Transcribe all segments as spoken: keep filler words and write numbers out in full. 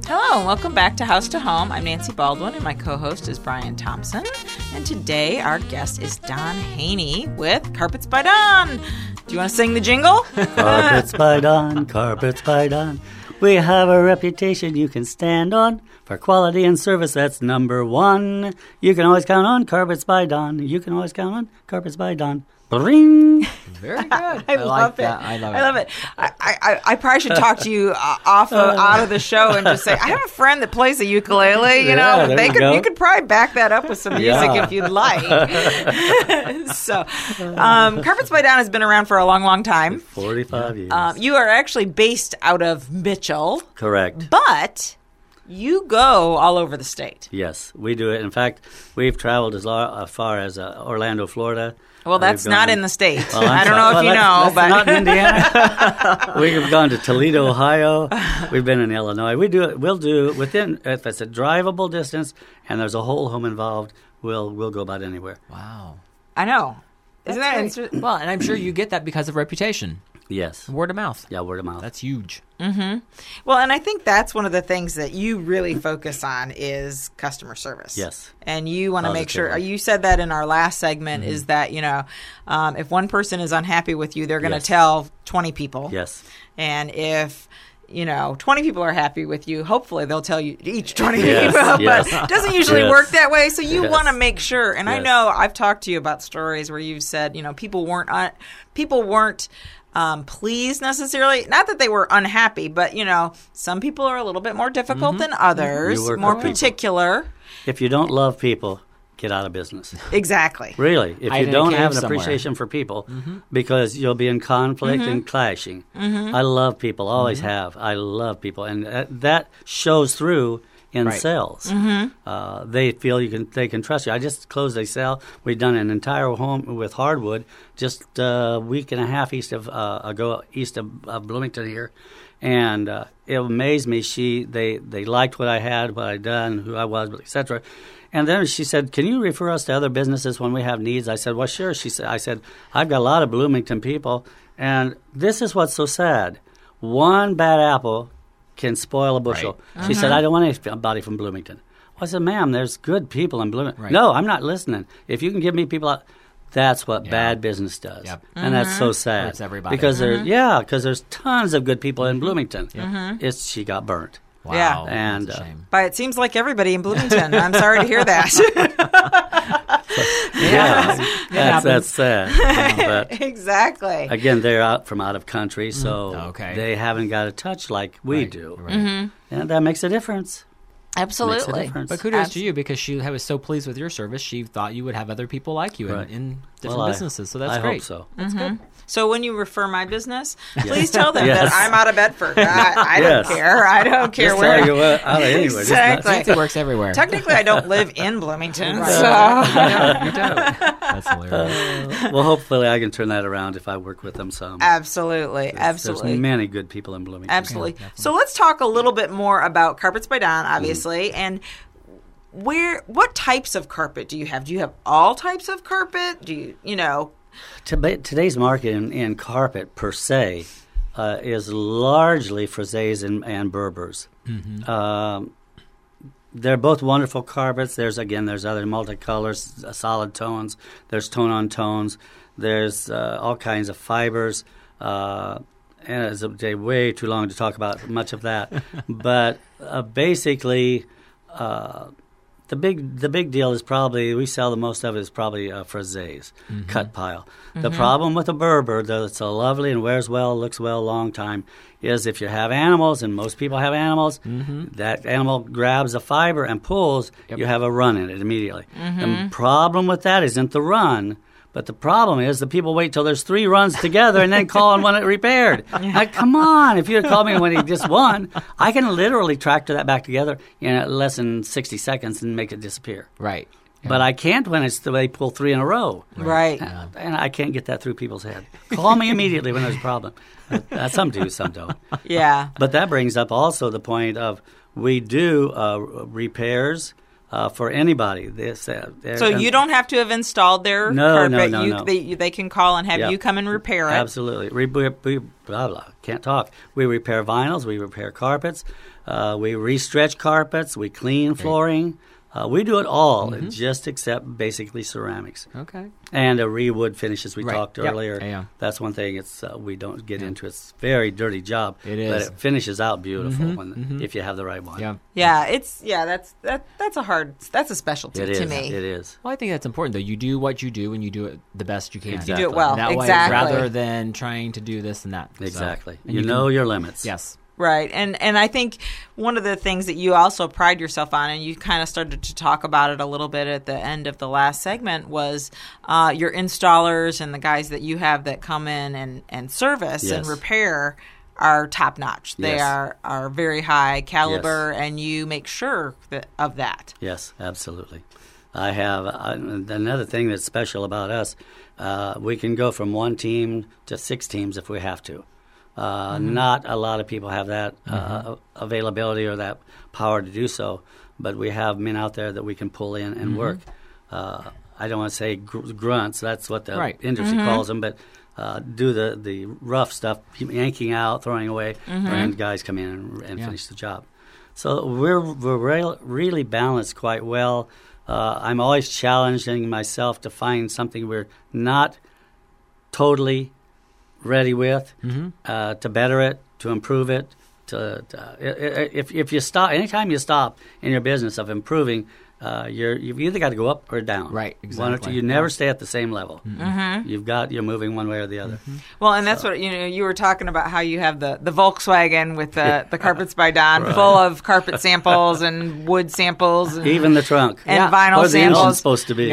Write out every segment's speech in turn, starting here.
Hello, and welcome back to House to Home. I'm Nancy Baldwin, and my co-host is Brian Thompson. And today, our guest is Don Haney with Carpets by Don. Do you want to sing the jingle? Carpets by Don, carpets by Don. We have a reputation you can stand on. For quality and service, that's number one. You can always count on Carpets by Don. You can always count on Carpets by Don. Bring. Very good. I, I love like it. that. I love it. I love it. I, I, I probably should talk to you uh, off of, out of the show and just say, I have a friend that plays the ukulele. You Yeah, know, there they you could go. you could probably back that up with some music Yeah. if you'd like. So, um, Carpets by Don has been around for a long, long time. forty-five years. Um, you are actually based out of Mitchell, Correct. but you go all over the state. Yes, we do it. In fact, we've traveled as lo- uh, far as uh, Orlando, Florida. Well, that's We've not gone- in the state. Well, I'm I don't sorry. know if Well, you that's- know, that's but not in Indiana. We've gone to Toledo, Ohio. We've been in Illinois. We do it. We'll do within if it's a drivable distance and there's a whole home involved. We'll we'll go about anywhere. Wow. I know. Isn't that That's interesting? Well, and I'm sure you get that because of reputation. Yes. Word of mouth. Yeah, word of mouth. That's huge. Well, and I think that's one of the things that you really focus on is customer service. Yes. And you want to make sure, Positively. you said that in our last segment, is that, you know, um, if one person is unhappy with you, they're going to Yes. tell twenty people. Yes. And if, you know, twenty people are happy with you, hopefully they'll tell you each twenty Yes, people. yes. But it doesn't usually Yes. work that way. So you Yes. want to make sure. And I Yes. know I've talked to you about stories where you've said, you know, people weren't, un- people weren't, Um, pleased necessarily. Not that they were unhappy, but, you know, some people are a little bit more difficult than others, You work more with people. particular. If you don't love people, get out of business. Exactly. Really, if Hide you in a don't cave have an somewhere. appreciation for people, because you'll be in conflict and clashing. I love people, always have. I love people, and that, that shows through in Right. sales. Uh, they feel you can, they can trust you. I just closed a sale. We've done an entire home with hardwood just a week and a half east of uh, ago, east of uh, Bloomington here, and uh, it amazed me. She they they liked what I had, what I'd done, who I was, et cetera. And then she said, "Can you refer us to other businesses when we have needs?" I said, "Well, sure." She said, "I said I've got a lot of Bloomington people, and this is what's so sad. One bad apple can spoil a bushel." Right. She said, "I don't want anybody from Bloomington." I said, "Ma'am, there's good people in Bloomington." Right. No, I'm not listening. If you can give me people out, that's what Yeah. bad business does, Yep. and that's so sad. Hurts everybody. Because there's yeah, because there's tons of good people in Bloomington. Mm-hmm. It's she got burnt. Wow. Yeah. And, That's a uh, shame. But it seems like everybody in Bloomington. I'm sorry to hear that. Yeah, that's, happens. that's sad. But Exactly. again, they're out from out of country, so Okay. they haven't got a touch like we Right, do, right. and that makes a difference. Makes a Absolutely. difference. But kudos Abs- to you because she was so pleased with your service. She thought you would have other people like you Right. in, in different Well, I- businesses. So that's I great. hope so. That's good. So when you refer my business, please tell them Yes. that I'm out of Bedford. I, I Yes. don't care. I don't care Just where. tell you what, out of anywhere. Just not- Exactly. Nancy works everywhere. Technically, I don't live in Bloomington. Right. So. you don't. You don't. That's hilarious. well, hopefully I can turn that around if I work with them some. Absolutely. There's- Absolutely. There's many good people in Bloomington. Absolutely. So let's talk a little bit more about Carpets by Don, obviously, Mm-hmm. and where what types of carpet do you have? Do you have all types of carpet? Do you, you know, Toba- Today's market in, in carpet per se uh, is largely Frisés and, and Berbers. Um, they're both wonderful carpets. There's again, there's other multicolors, uh, solid tones. There's tone on tones. There's uh, all kinds of fibers. Uh, and it's a day way too long to talk about much of that. But uh, basically, uh, the big the big deal is probably we sell the most of it is probably uh, Frisés, cut pile. The problem with a Berber, though it's so lovely and wears well, looks well a long time, is if you have animals, and most people have animals, that animal grabs a fiber and pulls, Yep. you have a run in it immediately. The problem with that isn't the run, but the problem is the people wait till there's three runs together and then call and want it repaired. Like, come on, if you had called me when he just won, I can literally tractor that back together in less than sixty seconds and make it disappear. Right. But I can't when it's the they pull three in a row. right? And I can't get that through people's head. Call me immediately when there's a problem. Uh, some do, some don't. Yeah. But that brings up also the point of we do uh, repairs, uh, for anybody. This, uh, So you don't have to have installed their No, carpet. no, no, you, no. They, they can call and have Yep. you come and repair it. Absolutely. We, we, we, blah, blah, can't talk. We repair vinyls. We repair carpets. Uh, we re-stretch carpets. We clean flooring. Uh, we do it all, Mm-hmm. just except basically ceramics. Okay. And a re-wood finish, as we Right. talked Yep. earlier. Yeah. That's one thing it's uh, we don't get into. It's a very dirty job. It But is. it finishes out beautiful Mhm, when, mhm. if you have the right one. Yeah. Yeah, it's yeah. That's that. That's a hard. That's a specialty It is. to me. It is. Well, I think that's important, though. You do what you do, and you do it the best you can. Exactly. You do it well. That exactly. way, rather than trying to do this and that. So- Exactly. and you, can- know your limits. Yes. Right. And and I think one of the things that you also pride yourself on, and you kind of started to talk about it a little bit at the end of the last segment, was uh, your installers and the guys that you have that come in and, and service and Yes. repair are top notch. They Yes. are, are very high caliber, and you make sure that, of that. Yes, absolutely. I have uh, another thing that's special about us. Uh, we can go from one team to six teams if we have to. Uh, Mm-hmm. Not a lot of people have that uh, availability or that power to do so, but we have men out there that we can pull in and Mm-hmm. work. Uh, I don't want to say gr- grunts. That's what the Right. industry calls them, but uh, do the, the rough stuff, yanking out, throwing away, and guys come in and, and Yeah. finish the job. So we're we're real, really balanced quite well. Uh, I'm always challenging myself to find something we're not totally ready with, Mm-hmm. uh, to better it, to improve it. To, to uh, if if you stop, anytime you stop in your business of improving, uh, you're you've either got to go up or down. Right, One or two. exactly. You never Yeah. stay at the same level. Mm-hmm. You've got you're moving one way or the other. Well, and that's what you know. You were talking about how you have the, the Volkswagen with the, the Carpets by Don, full of carpet samples and wood samples, and, Even the trunk and Yeah. vinyl or the engine's samples. supposed to be.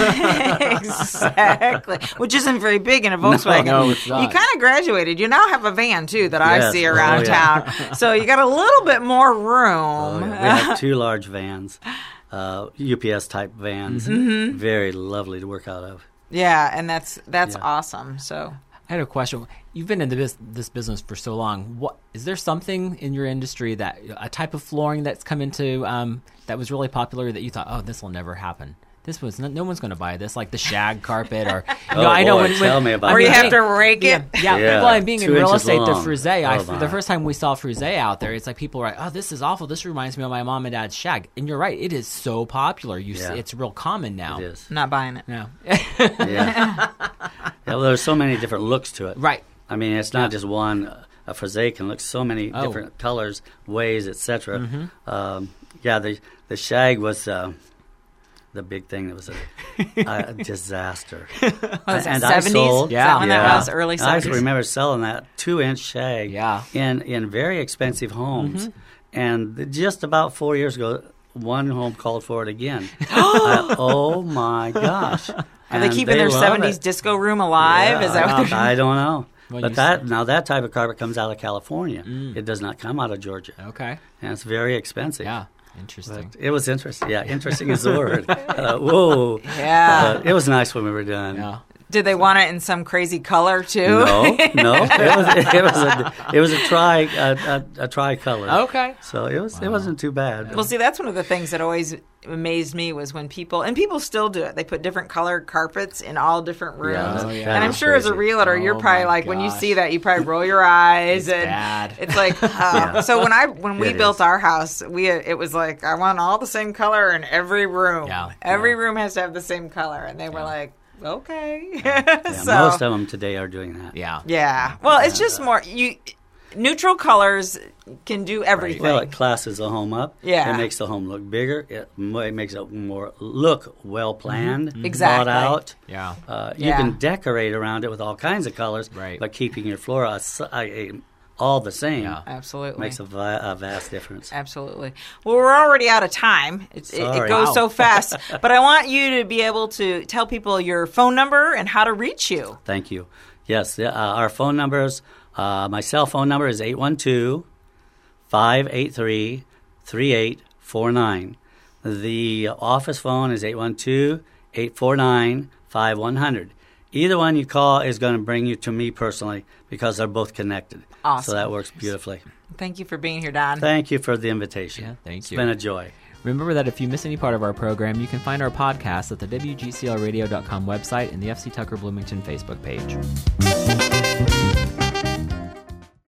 Exactly, which isn't very big in a Volkswagen. No, it's not. You kind of graduated. You now have a van too that I Yes. see around Oh, yeah. town, so you got a little bit more Oh, room. yeah. We have two large vans, uh, U P S type vans. Mm-hmm. Very lovely to work out of. Yeah, and that's that's Yeah. awesome. So I had a question. You've been in the bus- this business for so long. What is there something in your industry that a type of flooring that's come into um, that was really popular that you thought, oh, this will never happen? This was no, no one's going to buy this, like the shag carpet, or you Oh, know, I know boy, when, when tell me about where you that. have to rake yeah, it. yeah, Yeah, well, and being in two real inches estate, the long. frisee. I, Oh, my. the first time we saw frisee out there, it's like people were like, "Oh, this is awful. This reminds me of my mom and dad's shag." And you're right; it is so popular. You, Yeah. see, it's real common now. It is. Not buying it. Yeah, Yeah. yeah. Well, there's so many different looks to it. right. I mean, it's not just one. uh, A frisee can look so many Oh. different colors, ways, et cetera. Mm-hmm. Um, yeah, the the shag was uh, the big thing that was a, a disaster. Was it and I seventies? sold. Yeah. Is that when yeah. that was? Early I seventies? remember selling that two-inch shag Yeah. in in very expensive homes, Mm-hmm. and th- just about four years ago, one home called for it again. I- oh my gosh! Are they And keeping their love seventies it. disco room alive? Yeah, Is that what they're I don't know. Well, but you that said- now that type of carpet comes out of California. Mm. It does not come out of Georgia, Okay. and it's very expensive. Yeah. Interesting. But it was interesting. Yeah, interesting is the word. Uh, whoa. Yeah. But it was nice when we were done. Yeah. Did they want it in some crazy color too? No, no. It was it was a it was a tri a, a, a tricolor. Okay. So it was it wasn't too bad. Well, see, that's one of the things that always amazed me was when people, and people still do it, they put different colored carpets in all different rooms. Yeah, Oh, yeah. And I'm that sure is as a crazy. realtor, you're Oh, probably my like, when you gosh. see that, you probably roll your eyes. It's and bad. It's like, oh. So when I when we It built is. our house, we it was like, I want all the same color in every room. Yeah. Every Yeah. room has to have the same color. And they were Yeah. like, okay. Yeah, So- most of them today are doing that. Yeah. Yeah. Well, it's just more you. Neutral colors can do everything. Well, it classes the home up. Yeah. It makes the home look bigger. It, mo- it makes it more look well planned, Mm-hmm. Exactly. thought out. Yeah. Uh, you Yeah. can decorate around it with all kinds of colors, Right. but keeping your floor as- I- all the same Yeah. Absolutely. makes a, vi- a vast difference. Absolutely. Well, we're already out of time. It, it, it Sorry. goes Wow. so fast. But I want you to be able to tell people your phone number and how to reach you. Thank you. Yes, uh, our phone numbers, uh, my cell phone number is eight one two, five eight three, three eight four nine. The office phone is eight one two, eight four nine, five one zero zero. Either one you call is going to bring you to me personally because they're both connected. Awesome. So that works beautifully. Thank you for being here, Don. Thank you for the invitation. Yeah, thank It's you. been a joy. Remember that if you miss any part of our program, you can find our podcast at the W G C L radio dot com website and the F C Tucker Bloomington Facebook page.